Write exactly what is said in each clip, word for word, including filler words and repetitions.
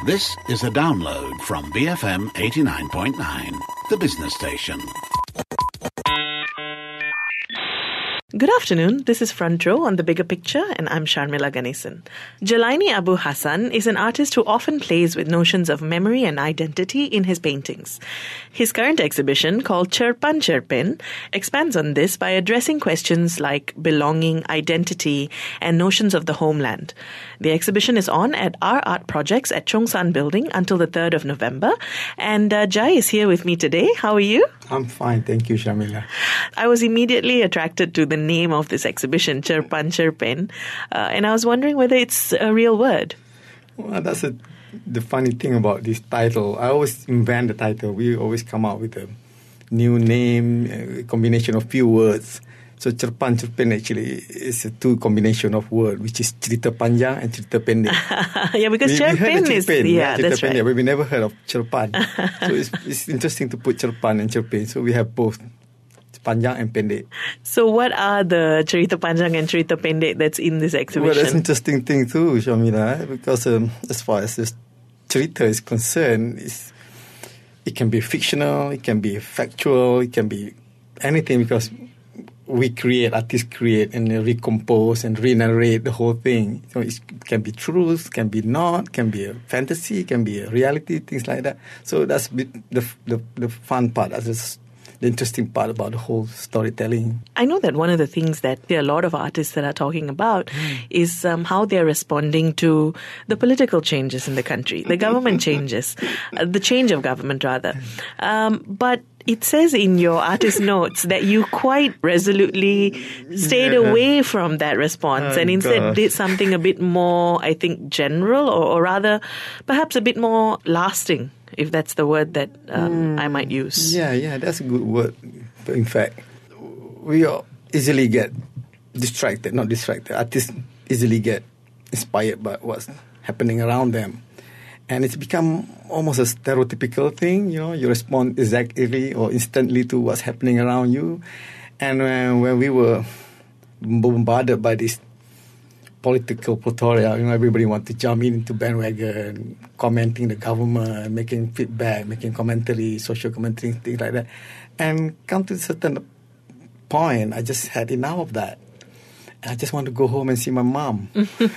This is a download from B F M eighty-nine point nine, the business station. Good afternoon, this is Front Row on The Bigger Picture and I'm Sharmila Ganesan. Jalaini Abu Hassan is an artist who often plays with notions of memory and identity in his paintings. His current exhibition, called Chirpan Chirpen, expands on this by addressing questions like belonging, identity, and notions of the homeland. The exhibition is on at Our Art Projects at Chongsan Building until the third of November. And uh, Jai is here with me today. How are you? I'm fine, thank you, Sharmila. I was immediately attracted to the name of this exhibition, Chirpan Chirpen, uh, and I was wondering whether it's a real word. Well, that's a, the funny thing about this title. I always invent the title. We always come up with a new name, a combination of few words. So Chirpan Chirpen actually is a two combination of word, which is cerita panjang and cerita pendek. Yeah, because we, Chirpen we is, Chirpen, yeah, yeah, that's pendek, right. but we never heard of Chirpan. So it's, it's interesting to put Chirpan and Chirpen. So we have both panjang and pendek. So what are the cerita panjang and cerita pendek that's in this exhibition? Well, that's an interesting thing too, Sharmila, because um, as far as this cerita is concerned, it's, it can be fictional, it can be factual, it can be anything, because we create, artists create and recompose and re-narrate the whole thing. So it can be truth, can be not, can be a fantasy, can be a reality, things like that. So that's the the, the fun part, that's just the interesting part about the whole storytelling. I know that one of the things that a lot of artists that are talking about mm. is um, how they're responding to the political changes in the country, the government changes, uh, the change of government rather. Um, but it says in your artist notes that you quite resolutely stayed yeah. away from that response oh, and instead gosh. did something a bit more, I think, general or, or rather perhaps a bit more lasting, if that's the word that um, mm. I might use. Yeah, yeah, that's a good word. In fact, we easily get distracted, not distracted. Artists easily get inspired by what's happening around them. And it's become almost a stereotypical thing, you know, you respond exactly or instantly to what's happening around you. And when, when we were bombarded by this political plethora, you know, everybody wanted to jump in into bandwagon, commenting the government, making feedback, making commentary, social commentary, things like that. And come to a certain point, I just had enough of that. I just want to go home and see my mom.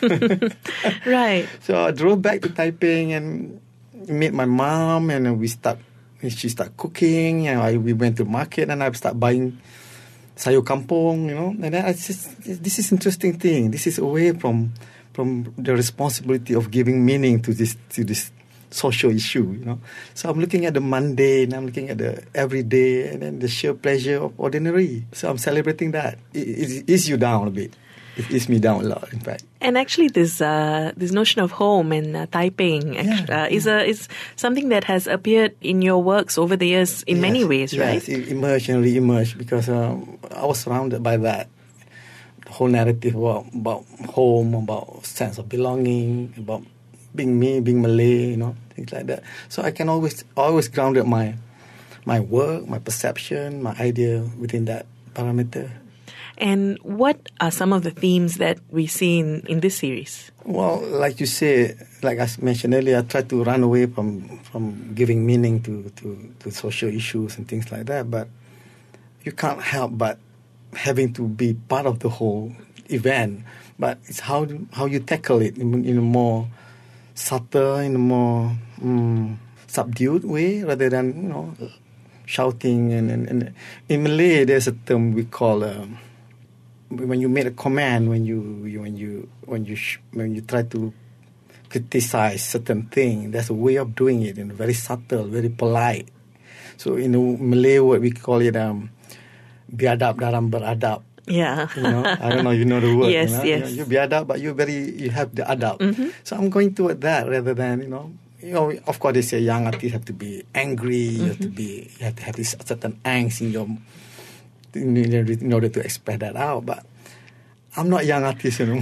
Right. So I drove back to Taipei and met my mom, and we start. She started cooking, and I, we went to market, and I start buying sayur kampung, you know. And then I just, this is interesting thing. This is away from from the responsibility of giving meaning to this to this social issue, you know. So I'm looking at the mundane, I'm looking at the everyday, and then the sheer pleasure of ordinary. So I'm celebrating that. It, it eases you down a bit. It eases me down a lot, in fact. And actually, this uh, this notion of home and uh, Taipei yeah, uh, is a is something that has appeared in your works over the years in yes, many ways, yes, right? Yes, it emerged and re-emerged because um, I was surrounded by that. The whole narrative about, about home, about sense of belonging, about being me, being Malay, you know, things like that. So I can always always grounded my my work, my perception, my idea within that parameter. And what are some of the themes that we see in, in this series? Well, like you say, like I mentioned earlier, I try to run away from, from giving meaning to, to, to social issues and things like that, but you can't help but having to be part of the whole event. But it's how how you tackle it in, in a more subtle, in a more um, subdued way, rather than, you know, shouting. And, and, and in Malay, there's a term we call um, when you make a command, when you, you when you when you sh- when you try to criticize certain thing, there's a way of doing it, in very subtle, very polite. So in the Malay word, we call it um, biadab dalam beradab. Yeah. You know, I don't know, you know the word. Yes, you know? yes. You, you biadab, but you very, you have the adab. Mm-hmm. So I'm going toward that rather than, you know, you know, of course they say young artists have to be angry, you mm-hmm. have to be, you have to have this certain angst in your, in, in order to express that out. But I'm not young artist anymore.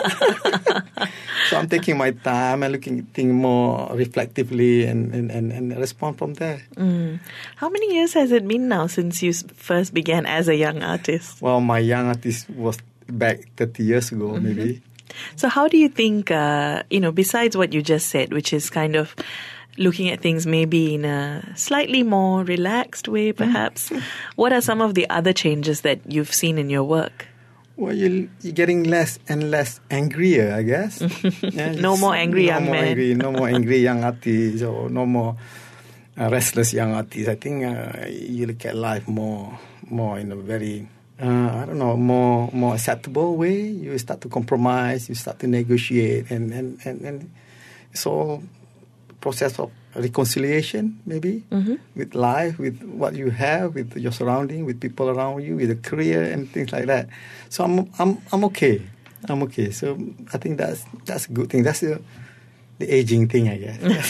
So I'm taking my time and looking at things more reflectively and, and, and, and respond from there. Mm. How many years has it been now since you first began as a young artist? Well, my young artist was back thirty years ago, mm-hmm. maybe. So how do you think, uh, you know, besides what you just said, which is kind of looking at things maybe in a slightly more relaxed way, perhaps, mm. what are some of the other changes that you've seen in your work? Well, you're, you're getting less and less angrier, I guess. Yeah, no more angry no young more men. Angry, no more angry young artists, or no more uh, restless young artists. I think uh, you look at life more, more in a very... Uh, I don't know, more more acceptable way. You start to compromise, you start to negotiate, and, and, and, and it's all process of reconciliation, maybe, mm-hmm. with life, with what you have, with your surrounding, with people around you, with a career and things like that. So I'm I'm I'm okay. I'm okay. So I think that's that's a good thing. That's the the aging thing, I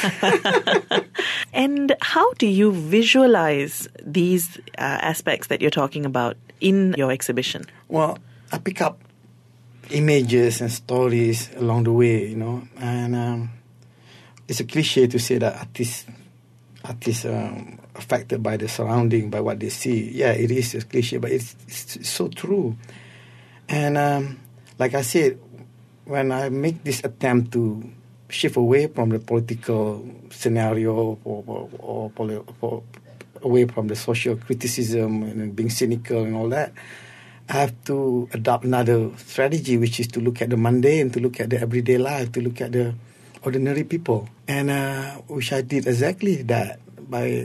guess. And how do you visualize these uh, aspects that you're talking about in your exhibition? Well, I pick up images and stories along the way, you know, and um, it's a cliche to say that artists artists um, affected by the surrounding, by what they see. Yeah, it is a cliche, but it's, it's so true. And um, like I said, when I make this attempt to shift away from the political scenario or, or, or, or, or away from the social criticism and being cynical and all that, I have to adopt another strategy, which is to look at the mundane, to look at the everyday life, to look at the ordinary people. And uh, which I did exactly that. By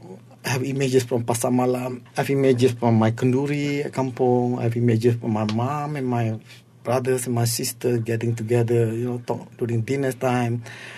I have images from Pasar Malam, I have images from my kenduri at Kampong, I have images from my mom and my brothers and my sister getting together, you know, talk during dinner time.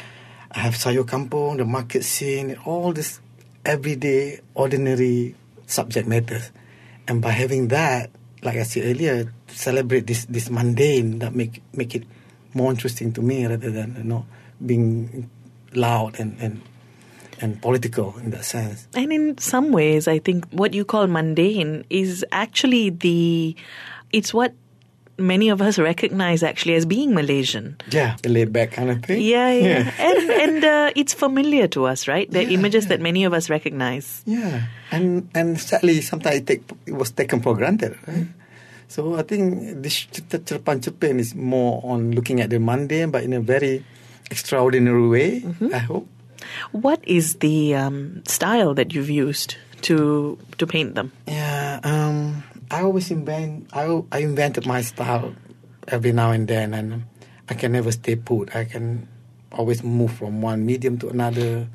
I have Sayur Kampong, the market scene, all this everyday, ordinary subject matters. And by having that, like I said earlier, celebrate this, this mundane, that make make it more interesting to me rather than, you know, being loud and, and and political in that sense. And in some ways, I think what you call mundane is actually the, it's what many of us recognize actually as being Malaysian. Yeah, the laid back kind of thing. Yeah, yeah. yeah. and and uh, it's familiar to us, right? The yeah, images yeah. that many of us recognize. Yeah, and and sadly, sometimes it, take, it was taken for granted, right? Mm. So I think this Cerpen Cerpen is more on looking at the mundane, but in a very extraordinary way, mm-hmm. I hope. What is the um, style that you've used to to paint them? Yeah, um, I always invent. I I invented my style every now and then, and I can never stay put. I can always move from one medium to another,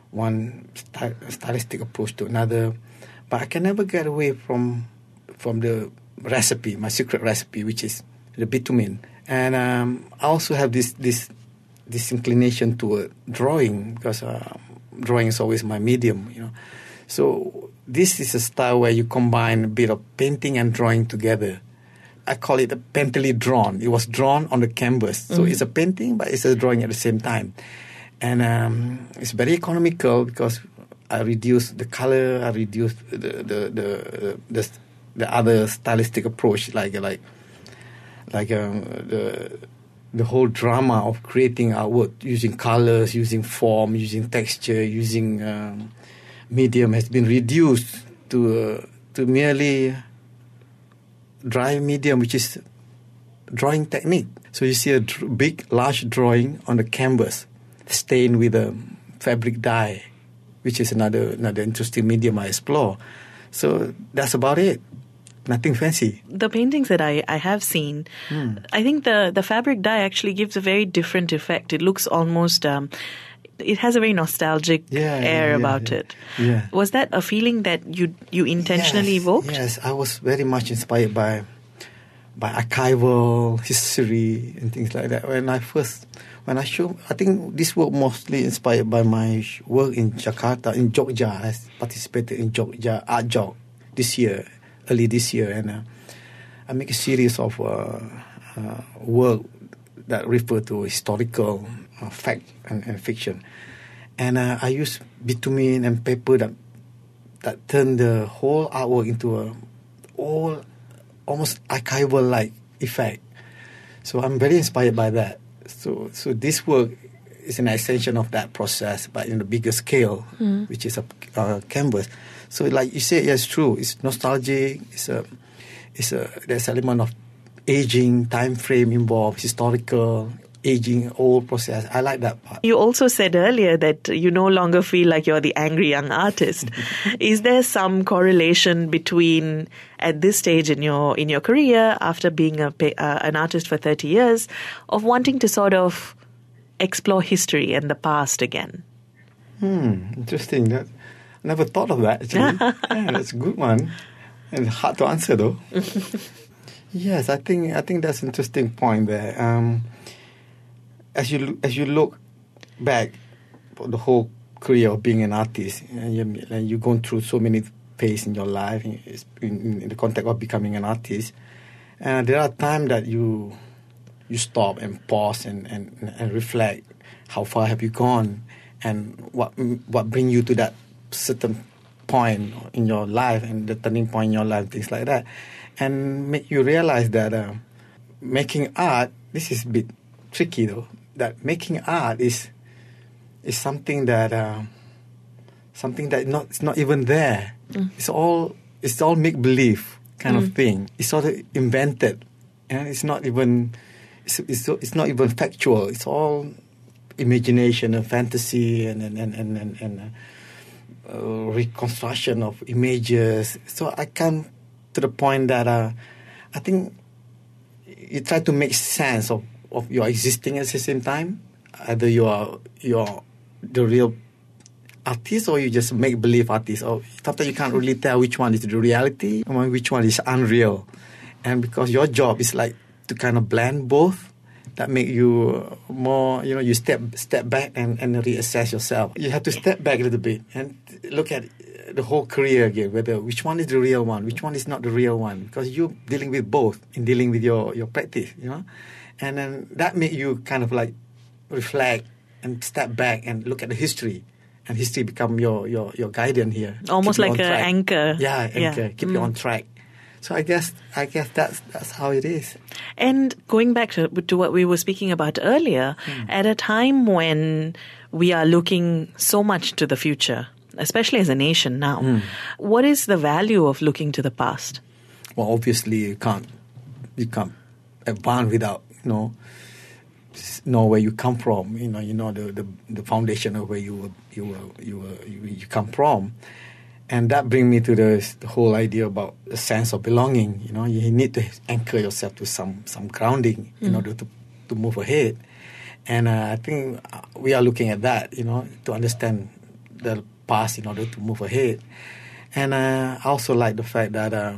one sty- stylistic approach to another, but I can never get away from from the recipe, my secret recipe, which is the bitumen. And um, I also have this this. this inclination to drawing, because uh, drawing is always my medium, you know. So this is a style where you combine a bit of painting and drawing together. I call it a painterly drawn. It was drawn on the canvas. So mm-hmm. it's a painting, but it's a drawing at the same time. And um, it's very economical because I reduce the color, I reduce the the the, the, the other stylistic approach, like like like um, the the whole drama of creating artwork using colors, using form, using texture, using um, medium has been reduced to uh, to merely dry medium, which is drawing technique. So you see a dr- big, large drawing on the canvas, stained with a fabric dye, which is another another interesting medium I explore. So that's about it. Nothing fancy. The paintings that I, I have seen, mm. I think the, the fabric dye actually gives a very different effect. It looks almost, um, it has a very nostalgic yeah, air yeah, about yeah. it. Yeah. Was that a feeling that you you intentionally yes, evoked? Yes, I was very much inspired by by archival history and things like that. When I first, when I show, I think this work mostly inspired by my work in Jakarta, in Jogja. I participated in Jogja Art Jog this year. Early this year, and uh, I make a series of uh, uh, work that refer to historical uh, fact and, and fiction, and uh, I use bitumen and paper that that turn the whole artwork into a all almost archival like effect. So I'm very inspired by that. So so this work is an extension of that process, but in a bigger scale, mm. which is a uh, canvas. So, like you say, yes, true. It's nostalgic. It's a, it's a. There's element of aging, time frame involved, historical, aging, old process. I like that part. You also said earlier that you no longer feel like you're the angry young artist. Is there some correlation between, at this stage in your in your career, after being a, uh, an artist for thirty years, of wanting to sort of explore history and the past again? Hmm, interesting. That, I never thought of that, actually. Yeah, that's a good one. And hard to answer, though. Yes, I think I think that's an interesting point there. Um, as you as you look back for the whole career of being an artist, and you, and you've gone through so many phases in your life in, in, in the context of becoming an artist, and there are times that you you stop and pause and, and, and reflect. How far have you gone, and what what bring you to that certain point in your life and the turning point in your life, things like that, and make you realize that uh, making art, this is a bit tricky though, that making art is is something that uh, something that not it's not even there. Mm. It's all it's all make believe kind mm. of thing. It's sort of invented, and it's not even it's it's, it's not even factual. It's all imagination and fantasy and and and and, and, and uh, uh, reconstruction of images. So I come to the point that uh, I think you try to make sense of, of your existing at the same time. Either you are you're the real artist or you just make believe artist. Or sometimes you can't really tell which one is the reality and which one is unreal. And because your job is like to kind of blend both, that make you more, you know, you step step back and, and reassess yourself. You have to step back a little bit and look at the whole career again, whether which one is the real one, which one is not the real one, because you're dealing with both in dealing with your, your practice, you know. And then that make you kind of like reflect and step back and look at the history. And history become your, your, your guidance here. Almost like an anchor. Yeah, anchor. Yeah. Keep mm. you on track. So I guess I guess that's that's how it is. And going back to, to what we were speaking about earlier, mm. at a time when we are looking so much to the future, especially as a nation now, mm. what is the value of looking to the past? Well, obviously you can't you can't advance without, you know, know where you come from. You know, you know the, the, the foundation of where you were you were you were you, you come from. And that brings me to the, the whole idea about the sense of belonging. You know, you need to anchor yourself to some, some grounding in mm. order to, to move ahead. And uh, I think we are looking at that, you know, to understand the past in order to move ahead. And uh, I also like the fact that uh,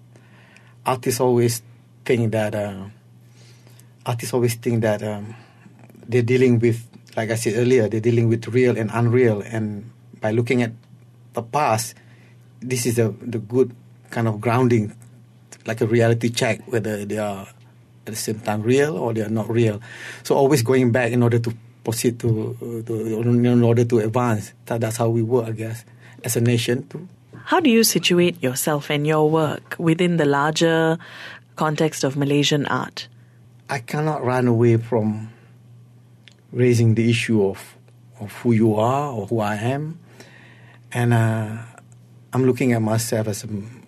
artists always think that uh, artists always think that um, they're dealing with, like I said earlier, they're dealing with real and unreal. And by looking at the past, this is a the good kind of grounding, like a reality check, whether they are at the same time real or they are not real. So always going back in order to proceed to, to in order to advance. That, that's how we work, I guess, as a nation too. How do you situate yourself and your work within the larger context of Malaysian art? I cannot run away from raising the issue of of who you are or who I am. And uh, I'm looking at myself as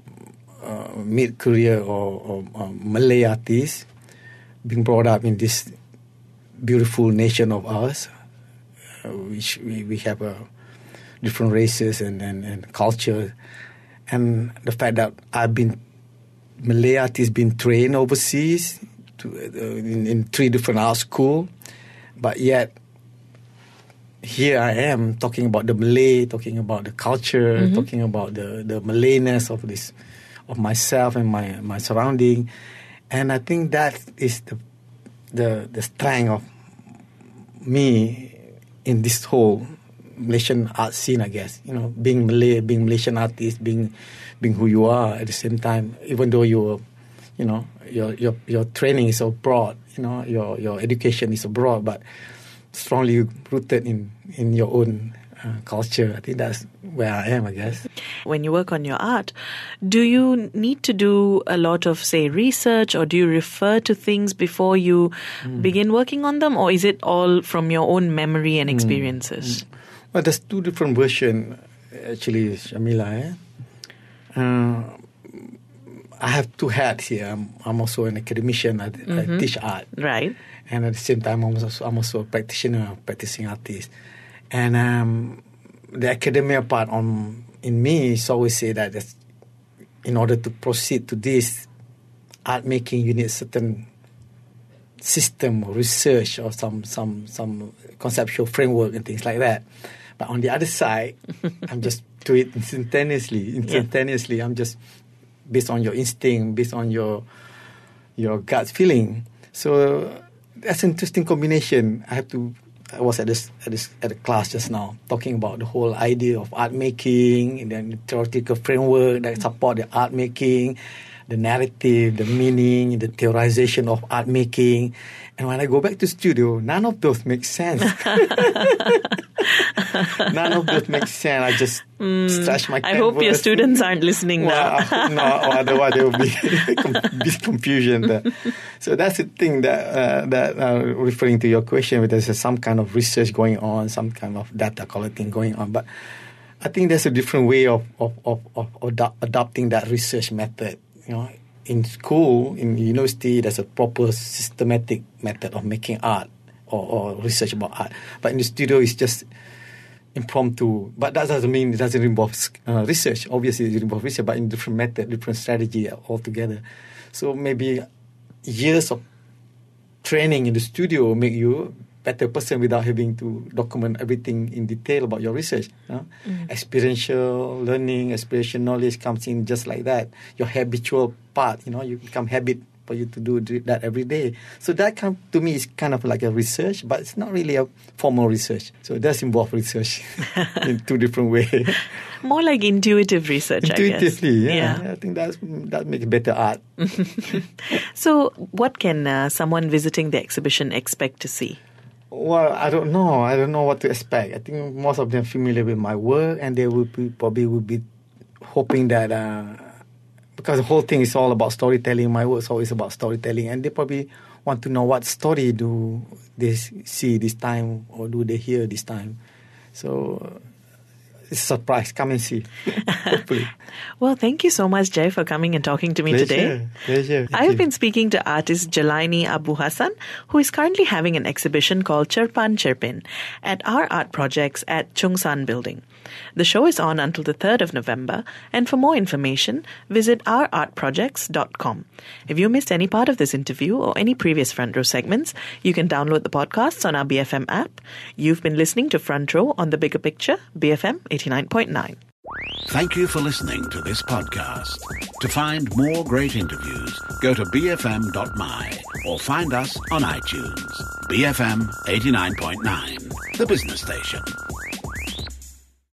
a uh, mid-career or, or, or Malay artist, being brought up in this beautiful nation of ours, uh, which we, we have uh, different races and, and, and culture. And the fact that I've been, Malay artists been trained overseas to, uh, in, in three different art schools, but yet here I am talking about the Malay, talking about the culture, mm-hmm. talking about the, the Malayness of this, of myself and my, my surrounding. And I think that is the, the the strength of me in this whole Malaysian art scene, I guess. You know, being Malay, being Malaysian artist, being being who you are at the same time, even though you're, you know, your your your training is abroad, you know, your your education is abroad, but strongly rooted in, in your own uh, culture. I think that's where I am, I guess. When you work on your art, do you need to do a lot of, say, research, or do you refer to things before you mm. begin working on them, or is it all from your own memory and experiences? Mm. Well, there's two different versions, actually, Shamila. Eh? Uh, I have two hats here. I'm, I'm also an academician. I, mm-hmm. I teach art. Right. And at the same time, I'm also, I'm also a practitioner, a practicing artist. And um, the academia part on in me is always say that in order to proceed to this art making, you need a certain system or research or some some some conceptual framework and things like that. But on the other side, I'm just do it instantaneously. Instantaneously, yeah. I'm just based on your instinct, based on your your gut feeling. So that's an interesting combination. I have to. I was at this at this at a class just now talking about the whole idea of art making and then the theoretical framework that support the art making, the narrative, the meaning, the theorization of art making. And when I go back to studio, none of those make sense. None of those make sense. I just mm, stretch my I hope your students aren't listening well, now. No, otherwise there will be big confusion there. So that's the thing that, uh, that uh, referring to your question, there's some kind of research going on, some kind of data collecting going on. But I think there's a different way of, of, of, of ado- adopting that research method. You know, in school, in university, there's a proper systematic method of making art or, or research about art. But in the studio, it's just impromptu. But that doesn't mean it doesn't involve uh, research. Obviously, it involves research, but in different method, different strategy altogether. So maybe years of training in the studio make you better person without having to document everything in detail about your research. You know? Mm. Experiential learning, experiential knowledge comes in just like that. Your habitual part, you know, you become habit for you to do that every day. So that come, to me is kind of like a research, but it's not really a formal research. So it does involve research in two different ways. More like intuitive research, Intuitively, I guess. yeah. yeah. I think that's, that makes better art. So what can uh, someone visiting the exhibition expect to see? Well, I don't know. I don't know what to expect. I think most of them are familiar with my work, and they will be, probably will be hoping that uh, because the whole thing is all about storytelling. My work is always about storytelling, and they probably want to know what story do they see this time or do they hear this time. So it's a surprise. Come and see. Hopefully. Well, thank you so much, Jai, for coming and talking to me Pleasure. today. Pleasure. I have been speaking to artist Jelaini Abu Hassan, who is currently having an exhibition called Chirpan Chirpin at our art projects at Chung San Building. The show is on until the third of November, and for more information, visit our art projects dot com. If you missed any part of this interview or any previous Front Row segments, you can download the podcasts on our B F M app. You've been listening to Front Row on The Bigger Picture, B F M eighty-nine point nine. Thank you for listening to this podcast. To find more great interviews, go to b f m dot m y or find us on iTunes. B F M eighty-nine point nine, the business station.